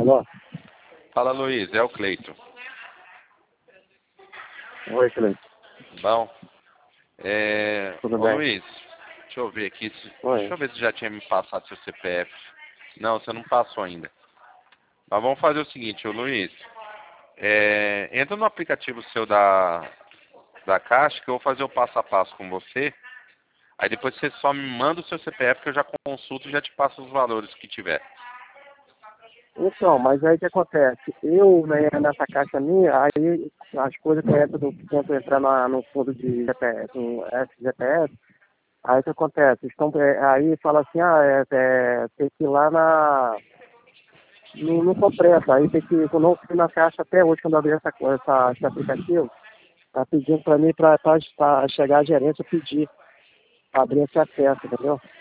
Alô? Fala, Luiz, é o Cleito. Oi, Cleito. Bom, Tudo bem? Luiz, deixa eu ver aqui, Oi. deixa eu ver se já tinha me passado seu CPF. Não, você não passou ainda. Mas vamos fazer o seguinte, ô Luiz, entra no aplicativo seu da Caixa, que eu vou fazer o passo a passo com você. Aí depois você só me manda o seu CPF que eu já consulto e já te passo os valores que tiver. Então, mas aí o que acontece? Eu, né, nessa caixa minha, aí as coisas que eu tento entrar no fundo de GPS, no SGPS, aí o que acontece? Aí fala assim, tem que ir lá no Completa, aí tem que, eu não fui na caixa até hoje, quando eu abri esse aplicativo, pedindo para mim, para chegar à gerência, pedir, pra abrir esse acesso, entendeu?